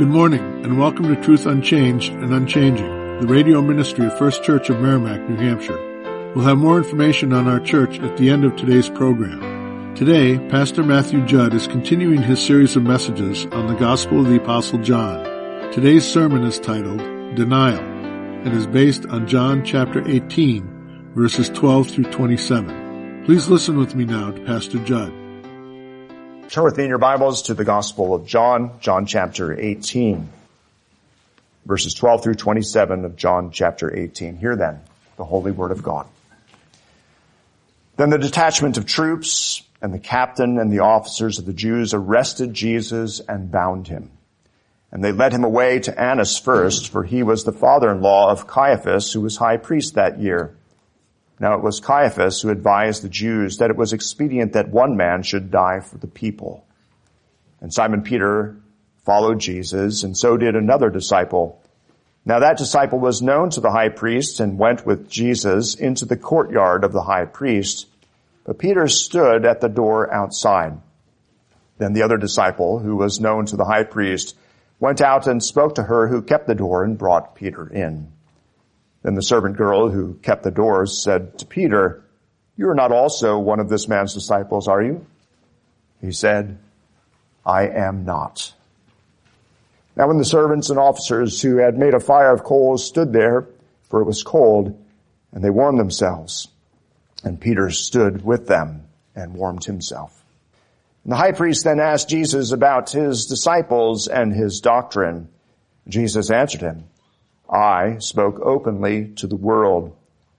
Good morning, and welcome to Truth Unchanged and Unchanging, the radio ministry of First Church of Merrimack, New Hampshire. We'll have more information on our church at the end of today's program. Today, Pastor Matthew Judd is continuing his series of messages on the Gospel of the Apostle John. Today's sermon is titled, Denial, and is based on John chapter 18, verses 12 through 27. Please listen with me now to Pastor Judd. Turn with me in your Bibles to the Gospel of John, John chapter 18, verses 12 through 27 of John chapter 18. Hear then the holy word of God. Then the detachment of troops and the captain and the officers of the Jews arrested Jesus and bound him. And they led him away to Annas first, for he was the father-in-law of Caiaphas, who was high priest that year. Now it was Caiaphas who advised the Jews that it was expedient that one man should die for the people. And Simon Peter followed Jesus, and so did another disciple. Now that disciple was known to the high priest and went with Jesus into the courtyard of the high priest. But Peter stood at the door outside. Then the other disciple, who was known to the high priest, went out and spoke to her who kept the door and brought Peter in. Then the servant girl who kept the doors said to Peter, "You are not also one of this man's disciples, are you?" He said, "I am not." Now when the servants and officers who had made a fire of coals stood there, for it was cold, and they warmed themselves, and Peter stood with them and warmed himself. And the high priest then asked Jesus about his disciples and his doctrine. Jesus answered him, "I spoke openly to the world.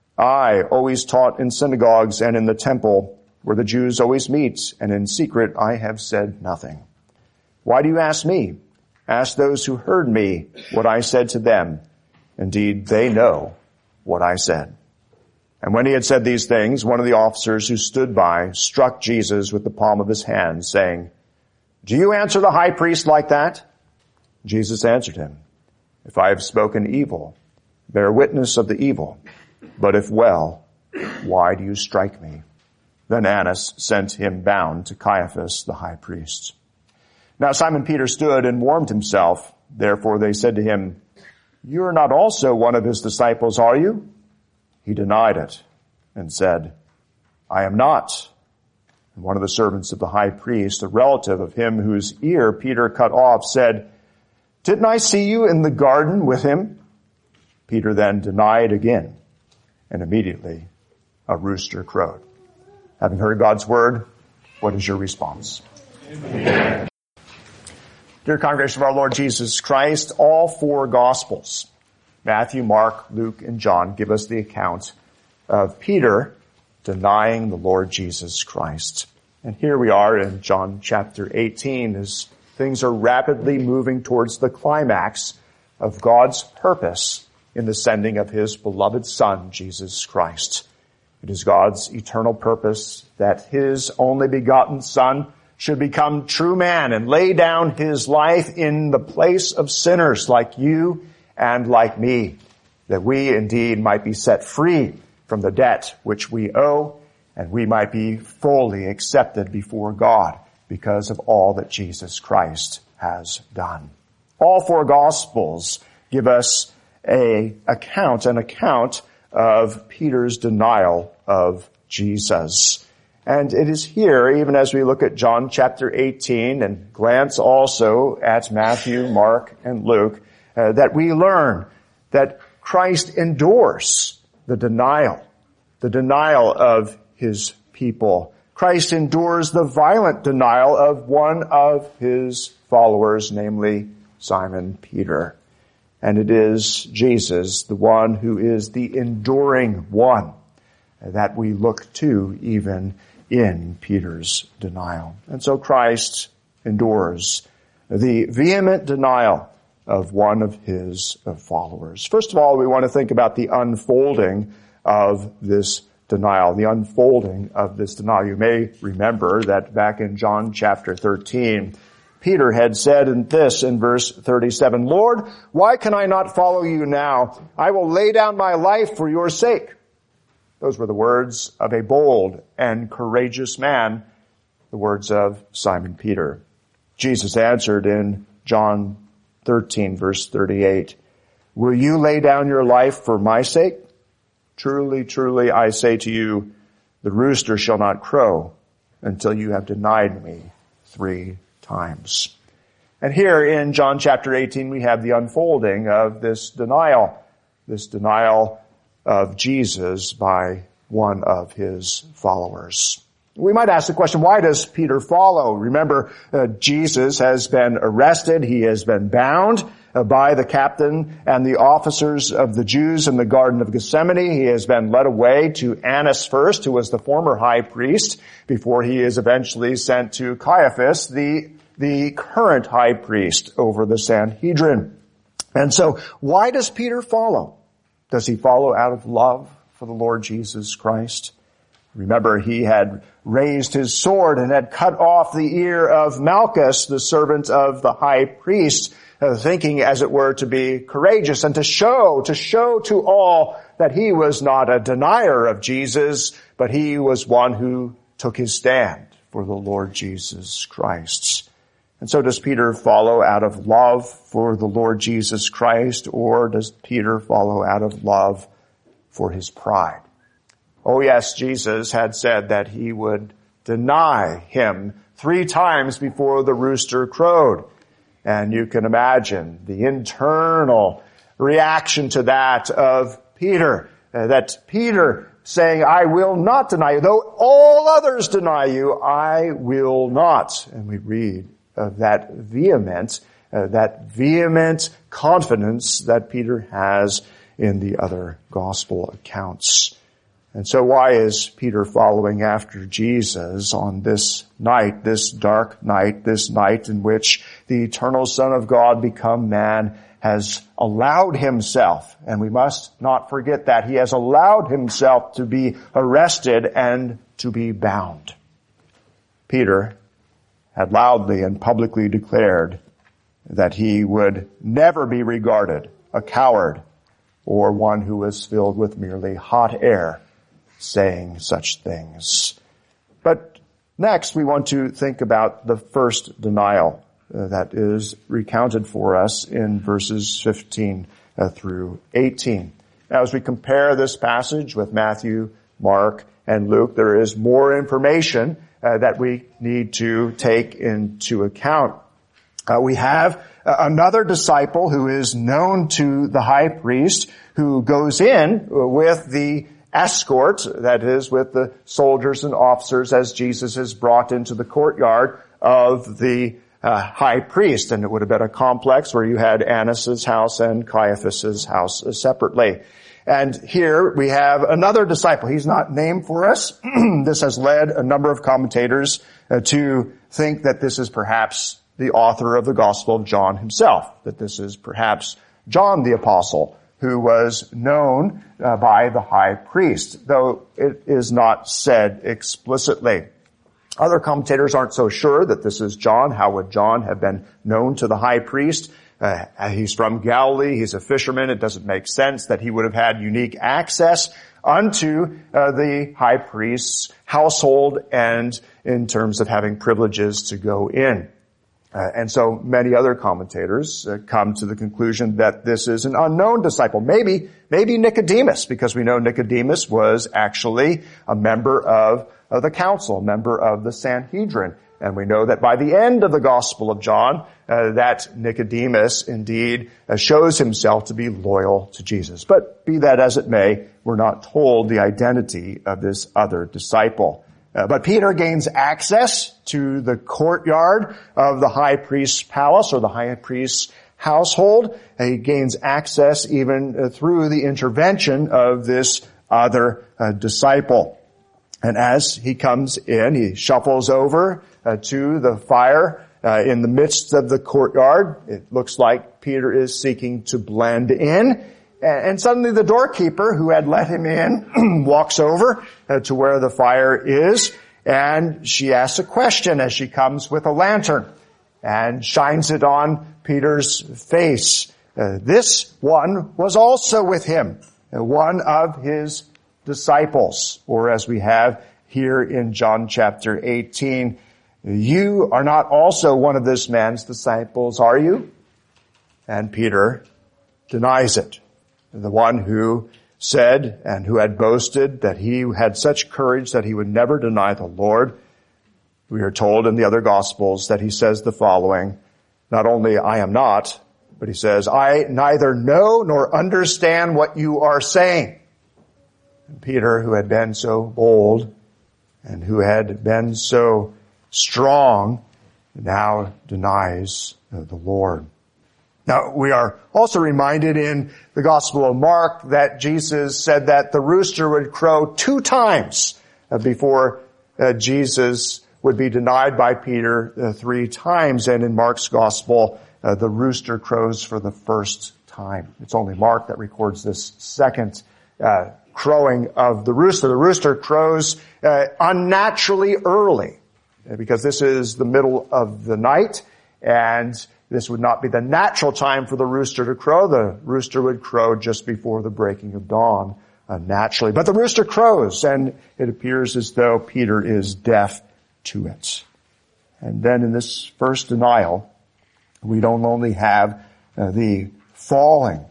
I always taught in synagogues and in the temple, where the Jews always meet, and in secret I have said nothing. Why do you ask me? Ask those who heard me what I said to them. Indeed, they know what I said." And when he had said these things, one of the officers who stood by struck Jesus with the palm of his hand, saying, "Do you answer the high priest like that?" Jesus answered him, "If I have spoken evil, bear witness of the evil. But if well, why do you strike me?" Then Annas sent him bound to Caiaphas, the high priest. Now Simon Peter stood and warmed himself. Therefore they said to him, "You are not also one of his disciples, are you?" He denied it and said, "I am not." And one of the servants of the high priest, a relative of him whose ear Peter cut off, said, "Didn't I see you in the garden with him?" Peter then denied again, and immediately a rooster crowed. Having heard God's word, what is your response? Amen. Dear congregation of our Lord Jesus Christ, all four Gospels, Matthew, Mark, Luke, and John, give us the account of Peter denying the Lord Jesus Christ. And here we are in John chapter 18 as things are rapidly moving towards the climax of God's purpose in the sending of his beloved Son, Jesus Christ. It is God's eternal purpose that his only begotten Son should become true man and lay down his life in the place of sinners like you and like me, that we indeed might be set free from the debt which we owe, and we might be fully accepted before God because of all that Jesus Christ has done. All four Gospels give us an account of Peter's denial of Jesus. And it is here, even as we look at John chapter 18 and glance also at Matthew, Mark, and Luke, that we learn that Christ endures the denial of his people. Christ endures the violent denial of one of his followers, namely Simon Peter. And it is Jesus, the one who is the enduring one, that we look to even in Peter's denial. And so Christ endures the vehement denial of one of his followers. First of all, we want to think about the unfolding of this denial, You may remember that back in John chapter 13, Peter had said in verse 37, "Lord, why can I not follow you now? I will lay down my life for your sake." Those were the words of a bold and courageous man, the words of Simon Peter. Jesus answered in John 13, verse 38. Will you lay down your life for my sake? Truly, truly, I say to you, the rooster shall not crow until you have denied me 3 times. And here in John chapter 18, we have the unfolding of this denial of Jesus by one of his followers. We might ask the question, why does Peter follow? Remember, Jesus has been arrested. He has been bound by the captain and the officers of the Jews in the Garden of Gethsemane. He has been led away to Annas first, who was the former high priest, before he is eventually sent to Caiaphas, the current high priest over the Sanhedrin. And so, why does Peter follow? Does he follow out of love for the Lord Jesus Christ? Remember, he had raised his sword and had cut off the ear of Malchus, the servant of the high priest, thinking, as it were, to be courageous and to show to all that he was not a denier of Jesus, but he was one who took his stand for the Lord Jesus Christ. And so does Peter follow out of love for the Lord Jesus Christ, or does Peter follow out of love for his pride? Oh yes, Jesus had said that he would deny him 3 times before the rooster crowed. And you can imagine the internal reaction to that of Peter, that Peter saying, I will not deny you. Though all others deny you, I will not. And we read of that vehement confidence that Peter has in the other gospel accounts. And so why is Peter following after Jesus on this night, this dark night, this night in which the eternal Son of God become man has allowed himself, and we must not forget that, he has allowed himself to be arrested and to be bound. Peter had loudly and publicly declared that he would never be regarded a coward or one who was filled with merely hot air saying such things. But next we want to think about the first denial that is recounted for us in verses 15 through 18. Now, as we compare this passage with Matthew, Mark, and Luke, there is more information that we need to take into account. We have another disciple who is known to the high priest, who goes in with the escort, that is, with the soldiers and officers, as Jesus is brought into the courtyard of the high priest. And it would have been a complex where you had Annas' house and Caiaphas' house separately. And here we have another disciple. He's not named for us. This has led a number of commentators to think that this is perhaps the author of the Gospel of John himself, that this is perhaps John the Apostle, who was known by the high priest, though it is not said explicitly. Other commentators aren't so sure that this is John. How would John have been known to the high priest? He's from Galilee. He's a fisherman. It doesn't make sense that he would have had unique access unto the high priest's household and in terms of having privileges to go in. And so many other commentators come to the conclusion that this is an unknown disciple. Maybe Nicodemus, because we know Nicodemus was actually a member of the council, a member of the Sanhedrin. And we know that by the end of the Gospel of John, that Nicodemus indeed shows himself to be loyal to Jesus. But be that as it may, we're not told the identity of this other disciple. But Peter gains access to the courtyard of the high priest's palace or the high priest's household. He gains access even through the intervention of this other disciple. And as he comes in, he shuffles over to the fire in the midst of the courtyard. It looks like Peter is seeking to blend in. And suddenly the doorkeeper who had let him in walks over to where the fire is, and she asks a question as she comes with a lantern and shines it on Peter's face. This one was also with him, one of his disciples, or as we have here in John chapter 18, you are not also one of this man's disciples, are you? And Peter denies it. The one who said and who had boasted that he had such courage that he would never deny the Lord. We are told in the other Gospels that he says the following, not only I am not, but he says, I neither know nor understand what you are saying. And Peter, who had been so bold and who had been so strong, now denies the Lord. Now, we are also reminded in the Gospel of Mark that Jesus said that the rooster would crow 2 times before Jesus would be denied by Peter 3 times. And in Mark's Gospel, the rooster crows for the first time. It's only Mark that records this second crowing of the rooster. The rooster crows unnaturally early because this is the middle of the night, and this would not be the natural time for the rooster to crow. The rooster would crow just before the breaking of dawn, naturally. But the rooster crows, and it appears as though Peter is deaf to it. And then in this first denial, we don't only have the falling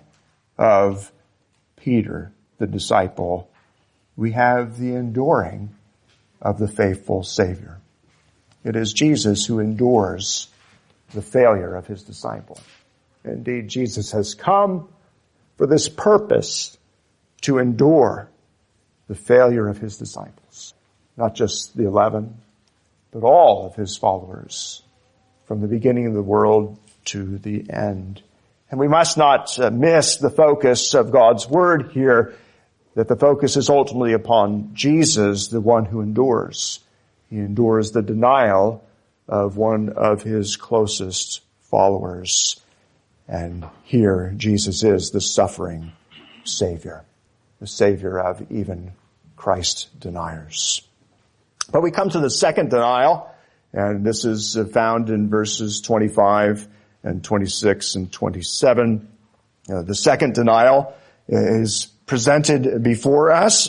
of Peter, the disciple, we have the enduring of the faithful Savior. It is Jesus who endures the failure of his disciple. Indeed, Jesus has come for this purpose, to endure the failure of his disciples. Not just the 11, but all of his followers from the beginning of the world to the end. And we must not miss the focus of God's word here, that the focus is ultimately upon Jesus, the one who endures. He endures the denial of one of his closest followers. And here Jesus is the suffering Savior, the Savior of even Christ deniers. But we come to the second denial, and this is found in verses 25 and 26 and 27. The second denial is presented before us.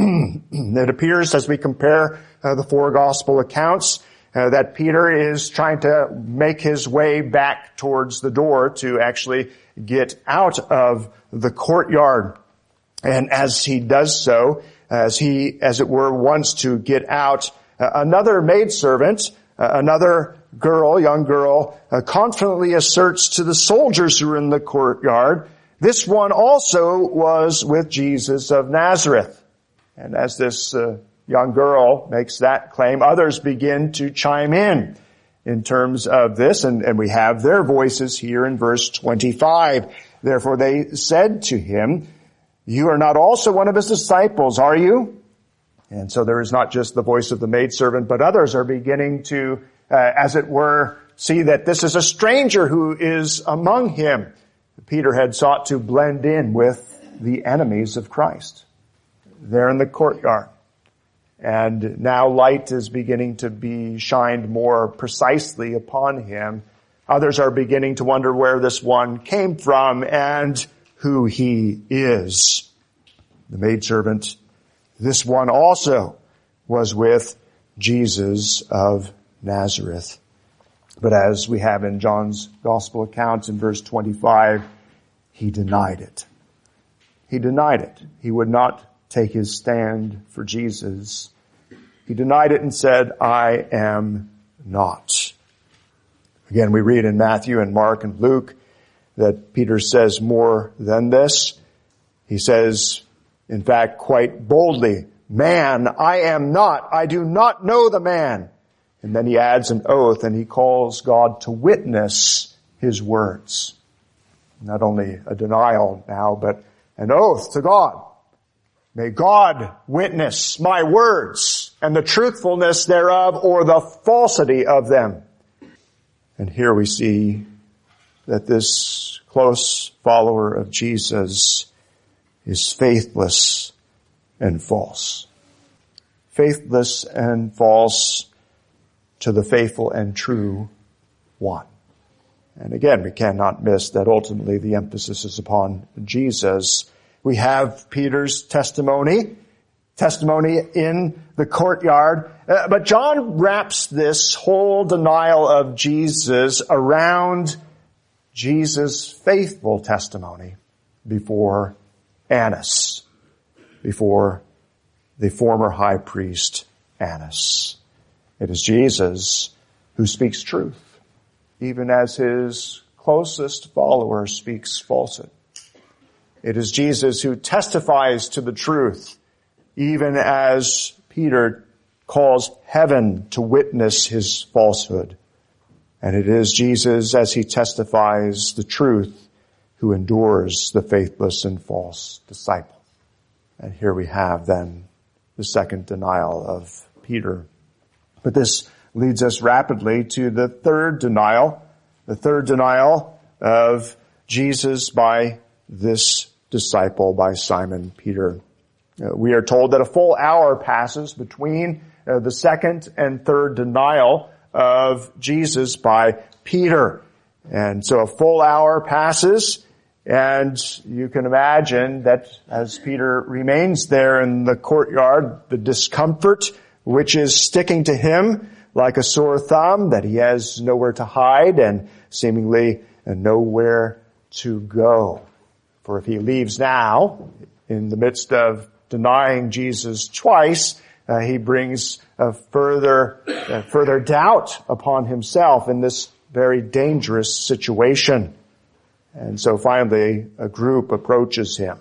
It appears as we compare the 4 gospel accounts that Peter is trying to make his way back towards the door to actually get out of the courtyard. And as he does so, as he, as it were, wants to get out, another maidservant, another girl, young girl, confidently asserts to the soldiers who are in the courtyard, this one also was with Jesus of Nazareth. And as this young girl makes that claim, others begin to chime in terms of this, and we have their voices here in verse 25. Therefore they said to him, you are not also one of his disciples, are you? And so there is not just the voice of the maidservant, but others are beginning to, as it were, see that this is a stranger who is among him. Peter had sought to blend in with the enemies of Christ. They're in the courtyard. And now light is beginning to be shined more precisely upon him. Others are beginning to wonder where this one came from and who he is. The maidservant, this one also was with Jesus of Nazareth. But as we have in John's gospel account in verse 25, he denied it. He denied it. He would not take his stand for Jesus. He denied it and said, I am not. Again, we read in Matthew and Mark and Luke that Peter says more than this. He says, in fact, quite boldly, man, I am not. I do not know the man. And then he adds an oath and he calls God to witness his words. Not only a denial now, but an oath to God. May God witness my words and the truthfulness thereof or the falsity of them. And here we see that this close follower of Jesus is faithless and false. Faithless and false to the faithful and true one. And again, we cannot miss that ultimately the emphasis is upon Jesus. We have Peter's testimony in the courtyard. But John wraps this whole denial of Jesus around Jesus' faithful testimony before Annas, before the former high priest Annas. It is Jesus who speaks truth, even as his closest follower speaks falsehood. It is Jesus who testifies to the truth, even as Peter calls heaven to witness his falsehood. And it is Jesus, as he testifies the truth, who endures the faithless and false disciple. And here we have then the second denial of Peter. But this leads us rapidly to the third denial of Jesus by this disciple, by Simon Peter. We are told that a full hour passes between the second and third denial of Jesus by Peter. And so a full hour passes, and you can imagine that as Peter remains there in the courtyard, the discomfort which is sticking to him like a sore thumb, that he has nowhere to hide and seemingly nowhere to go. For if he leaves now, in the midst of denying Jesus twice, he brings further doubt upon himself in this very dangerous situation. And so finally, a group approaches him.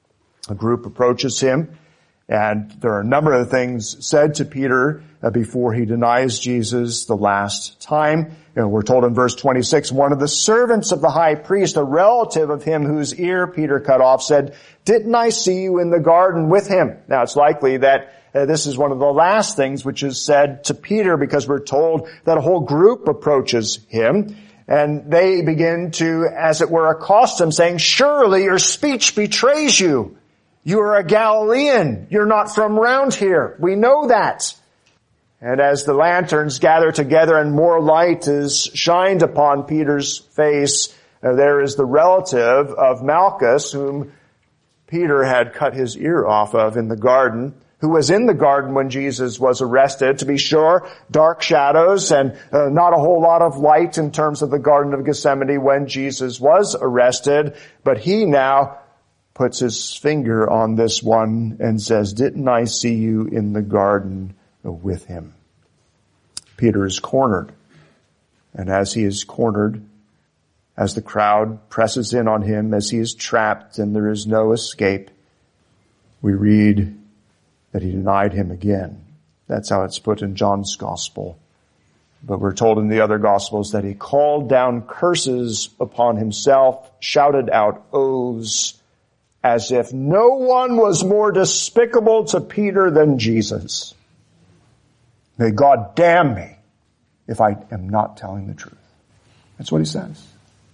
And there are a number of things said to Peter before he denies Jesus the last time. We're told in verse 26, one of the servants of the high priest, a relative of him whose ear Peter cut off, said, "Didn't I see you in the garden with him?" Now it's likely that this is one of the last things which is said to Peter, because we're told that a whole group approaches him. And they begin to, as it were, accost him, saying, "Surely your speech betrays you. You are a Galilean. You're not from round here. We know that." And as the lanterns gather together and more light is shined upon Peter's face, there is the relative of Malchus, whom Peter had cut his ear off of in the garden, who was in the garden when Jesus was arrested. To be sure, dark shadows and not a whole lot of light in terms of the Garden of Gethsemane when Jesus was arrested. But he now puts his finger on this one and says, "Didn't I see you in the garden with him?" Peter is cornered. And as he is cornered, as the crowd presses in on him, as he is trapped and there is no escape, we read that he denied him again. That's how it's put in John's gospel. But we're told in the other gospels that he called down curses upon himself, shouted out oaths, as if no one was more despicable to Peter than Jesus. May God damn me if I am not telling the truth. That's what he says.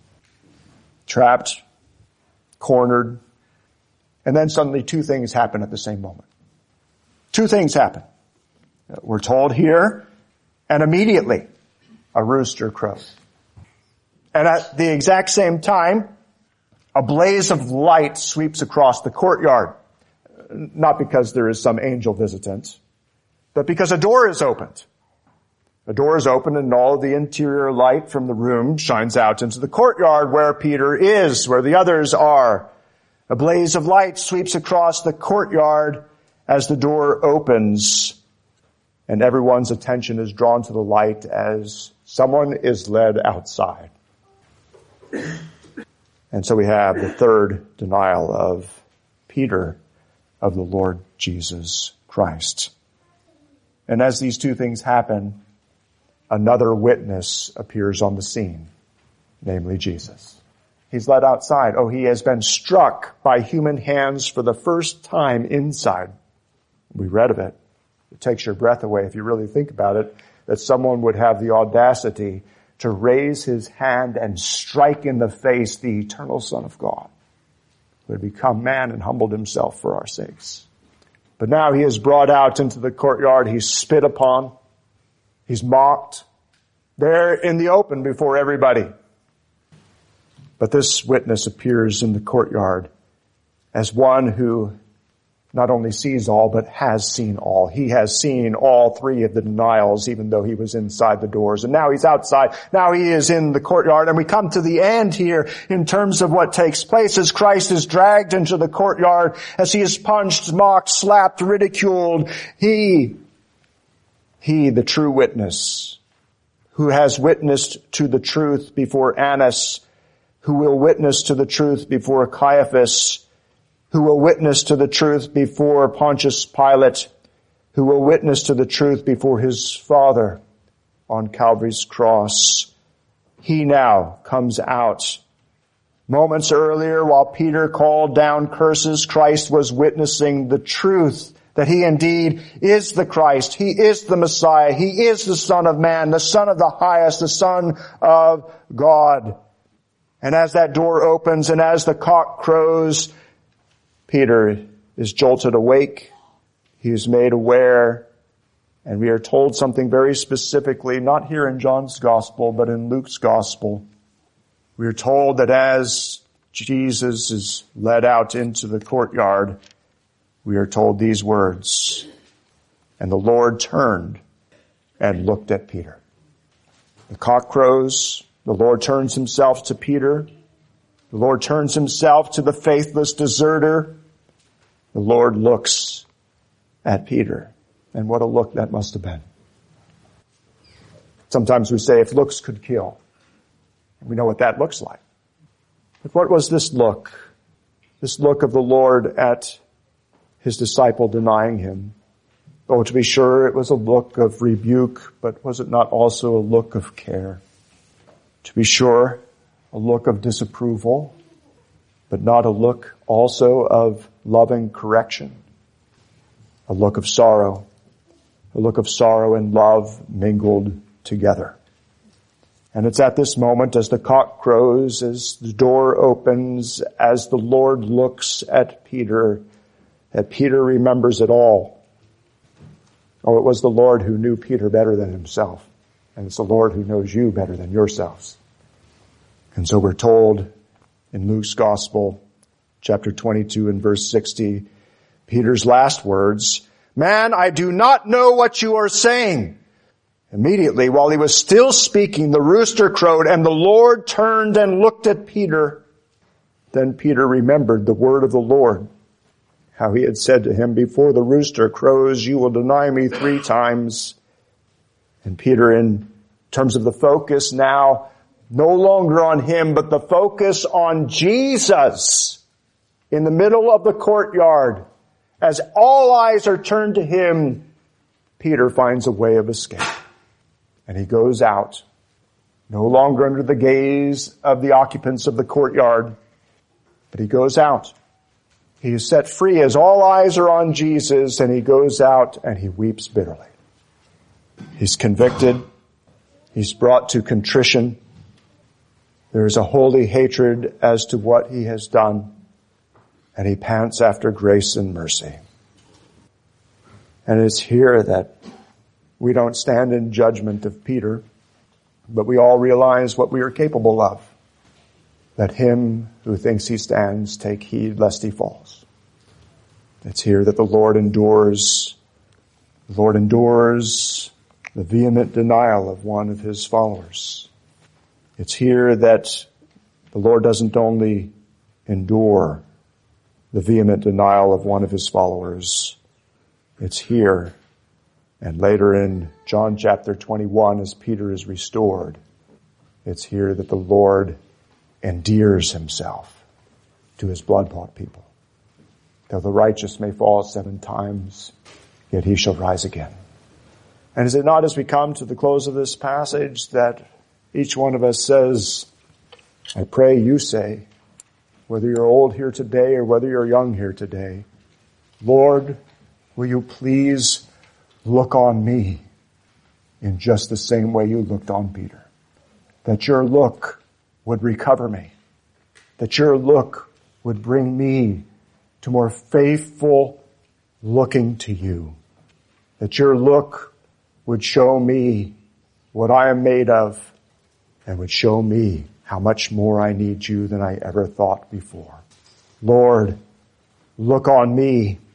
Trapped, cornered, and then suddenly two things happen at the same moment. Two things happen. We're told here, and immediately a rooster crows. And at the exact same time, a blaze of light sweeps across the courtyard. Not because there is some angel visitant, but because a door is opened. A door is opened and all the interior light from the room shines out into the courtyard where Peter is, where the others are. A blaze of light sweeps across the courtyard as the door opens, and everyone's attention is drawn to the light as someone is led outside. And so we have the third denial of Peter of the Lord Jesus Christ. And as these two things happen, another witness appears on the scene, namely Jesus. He's led outside. Oh, he has been struck by human hands for the first time inside. We read of it. It takes your breath away if you really think about it, that someone would have the audacity to raise his hand and strike in the face the eternal Son of God, who had become man and humbled himself for our sakes. But now he is brought out into the courtyard. He's spit upon. He's mocked. There in the open before everybody. But this witness appears in the courtyard as one who not only sees all, but has seen all. He has seen all three of the denials, even though he was inside the doors. And now he's outside. Now he is in the courtyard. And we come to the end here in terms of what takes place as Christ is dragged into the courtyard, as he is punched, mocked, slapped, ridiculed. He, the true witness, who has witnessed to the truth before Annas, who will witness to the truth before Caiaphas, who will witness to the truth before Pontius Pilate, who will witness to the truth before his Father on Calvary's cross. He now comes out. Moments earlier, while Peter called down curses, Christ was witnessing the truth that he indeed is the Christ. He is the Messiah. He is the Son of Man, the Son of the Highest, the Son of God. And as that door opens and as the cock crows, Peter is jolted awake. He is made aware. And we are told something very specifically, not here in John's Gospel, but in Luke's Gospel. We are told that as Jesus is led out into the courtyard, we are told these words, and the Lord turned and looked at Peter. The cock crows. The Lord turns himself to Peter. The Lord turns himself to the faithless deserter. The Lord looks at Peter. And what a look that must have been. Sometimes we say, if looks could kill. We know what that looks like. But what was this look? This look of the Lord at his disciple denying him. Oh, to be sure, it was a look of rebuke, but was it not also a look of care? To be sure, a look of disapproval, but not a look also of loving correction. A look of sorrow and love mingled together. And it's at this moment, as the cock crows, as the door opens, as the Lord looks at Peter, that Peter remembers it all. Oh, it was the Lord who knew Peter better than himself. And it's the Lord who knows you better than yourselves. And so we're told in Luke's Gospel, chapter 22 and verse 60, Peter's last words, "Man, I do not know what you are saying." Immediately, while he was still speaking, the rooster crowed, and the Lord turned and looked at Peter. Then Peter remembered the word of the Lord, how he had said to him, "Before the rooster crows, you will deny me 3 times." And Peter, in terms of the focus now, no longer on him, but the focus on Jesus in the middle of the courtyard. As all eyes are turned to him, Peter finds a way of escape. And he goes out, no longer under the gaze of the occupants of the courtyard, but he goes out. He is set free as all eyes are on Jesus, and he goes out and he weeps bitterly. He's convicted. He's brought to contrition. There is a holy hatred as to what he has done, and he pants after grace and mercy. And it's here that we don't stand in judgment of Peter, but we all realize what we are capable of. Let him who thinks he stands take heed lest he falls. It's here that the Lord endures the vehement denial of one of his followers. It's here that the Lord doesn't only endure the vehement denial of one of his followers. It's here and later in John chapter 21, as Peter is restored, it's here that the Lord endears himself to his blood-bought people. Though the righteous may fall 7 times, yet he shall rise again. And is it not as we come to the close of this passage that each one of us says, I pray you say, whether you're old here today or whether you're young here today, Lord, will you please look on me in just the same way you looked on Peter. That your look would recover me. That your look would bring me to more faithful looking to you. That your look would show me what I am made of and would show me how much more I need you than I ever thought before. Lord, look on me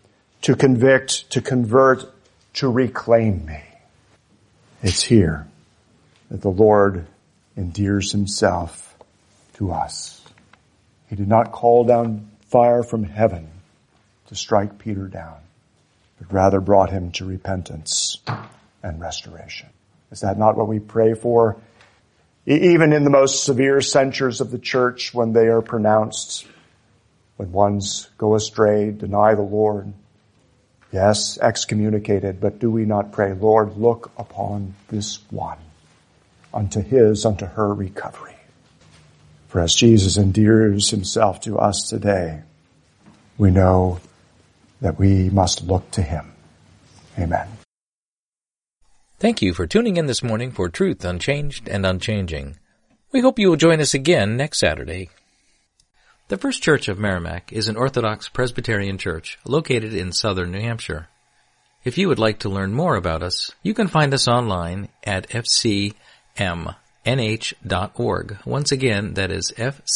to convict, to convert, to reclaim me. It's here that the Lord endears himself to us. He did not call down fire from heaven to strike Peter down, but rather brought him to repentance and restoration. Is that not what we pray for? Even in the most severe censures of the church, when they are pronounced, when ones go astray, deny the Lord, yes, excommunicated, but do we not pray, Lord, look upon this one unto her recovery? For as Jesus endears himself to us today, we know that we must look to him. Amen. Thank you for tuning in this morning for Truth Unchanged and Unchanging. We hope you will join us again next Saturday. The First Church of Merrimack is an Orthodox Presbyterian church located in southern New Hampshire. If you would like to learn more about us, you can find us online at fcmnh.org. Once again, that is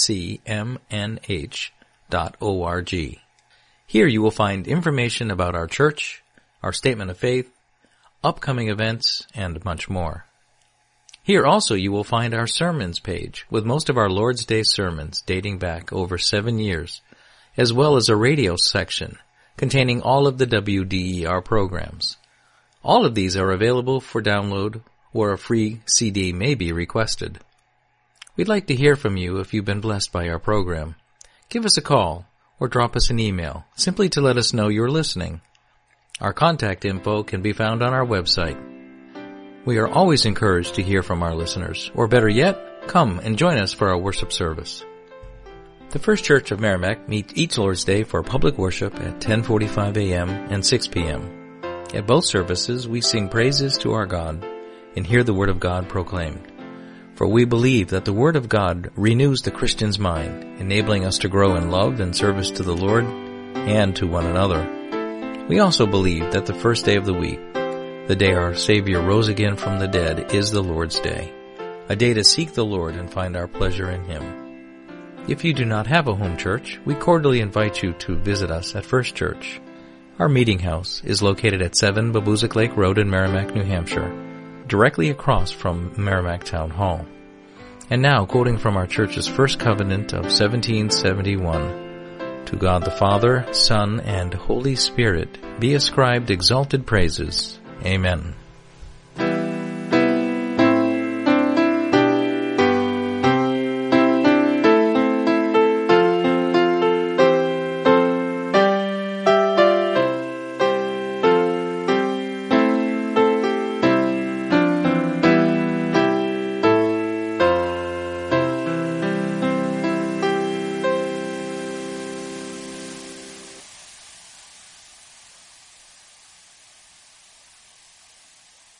fcmnh.org. Here you will find information about our church, our statement of faith, upcoming events, and much more. Here also you will find our sermons page with most of our Lord's Day sermons dating back over 7 years, as well as a radio section containing all of the WDER programs. All of these are available for download, or a free CD may be requested. We'd like to hear from you if you've been blessed by our program. Give us a call or drop us an email, simply to let us know you're listening. Our contact info can be found on our website. We are always encouraged to hear from our listeners, or better yet, come and join us for our worship service. The First Church of Merrimack meets each Lord's Day for public worship at 10:45 a.m. and 6 p.m. At both services, we sing praises to our God and hear the Word of God proclaimed. For we believe that the Word of God renews the Christian's mind, enabling us to grow in love and service to the Lord and to one another. We also believe that the first day of the week, the day our Savior rose again from the dead, is the Lord's Day, a day to seek the Lord and find our pleasure in Him. If you do not have a home church, we cordially invite you to visit us at First Church. Our meeting house is located at 7 Babuzik Lake Road in Merrimack, New Hampshire, directly across from Merrimack Town Hall. And now, quoting from our church's first covenant of 1771, to God the Father, Son, and Holy Spirit be ascribed exalted praises. Amen.